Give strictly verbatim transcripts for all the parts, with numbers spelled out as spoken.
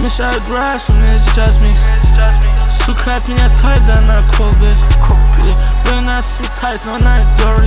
мешают драйв, у меня сейчас микс. Сука от меня тает, да она колбе. Вы нас сутает, но она dirty.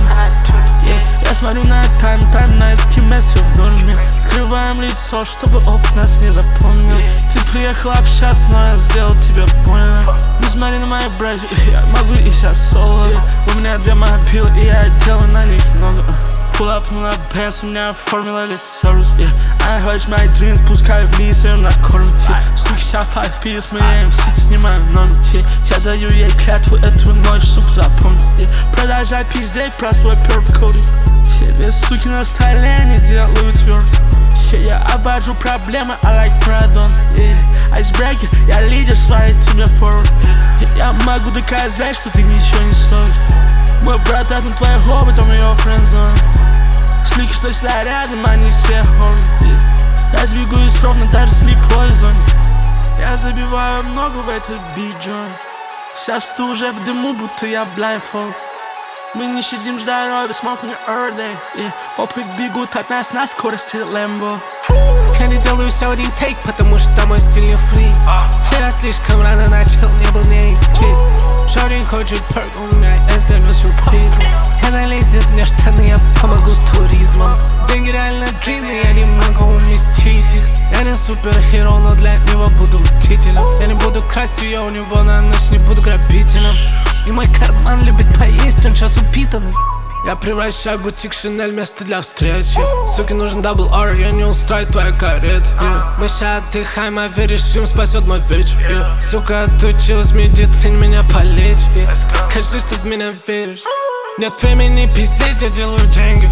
Я смотрю на тайм, тайм на эскимесе в норме. Скрываем лицо, чтобы оп нас не запомнил. Ты приехал общаться, но я сделал тебе больно. Не смотри на мои братья, я могу и сейчас соло. У меня две мобилы, и я делаю на них много. Pull up на Benz, у меня формула лицорус. I heard мои джинсы, пускаю вниз, я на корм. Суки, сейчас five пиз, мы эм си, снимаю номер. Я даю ей клятву эту ночь, сука, запомни. Продолжай пиздеть про свой perfect coding. Две суки на столе, они делают тверд. Я обвожу проблемы, I like Pradon. Айсбрекер, я лидер своей тебе forward. Я могу доказать, что ты ничего не стоишь. Мой брат рядом твоей хобби, там ее френдзон. Слики, что сюда рядом, они все хоры. Я двигаюсь ровно даже в слепой зоне. Я забиваю много в этот бит-джойнт. Сейчас ты уже в дыму, будто я blindfold. Мы не щадим здоровье, smoking every day. Yeah. Опыт бегут от нас на скорости Лэмбо. Я не делаю все один тейк, потому что мой стиль не фри. Я слишком рано начал, не был не идти. Шорин хочет перк, у меня есть для него сюрпризы. Она лезет мне в штаны, я помогу с туризмом. Деньги реально длинные, я не могу уместить их. Я не супергеро, но для него буду мстителем. Я не буду красть ее у него на ночь, не буду грабителем. И мой карман любит поесть, он сейчас упитанный. Я превращаю бутик Шинель место для встречи. Суки, нужен дабл ар, я не устрою твою карету. yeah. Мы ща отдыхаем, а режим спасет мой вечер. yeah. Сука, отучилась в медицине, меня полечит. yeah. Скажи, что в меня веришь. Нет времени пиздеть, я делаю деньги.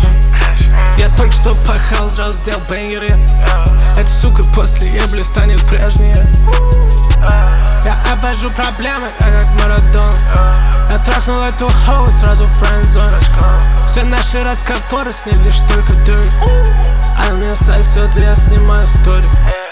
Я только что пахал, сразу сделал бэнгер. yeah. Эта сука после ебли станет прежней. yeah. Я обвожу проблемы, я как Марадон. Я трахнул эту хоу, сразу френдзон. Все наши разговоры с ней лишь только dirt. Она меня сосет, и я снимаю стори.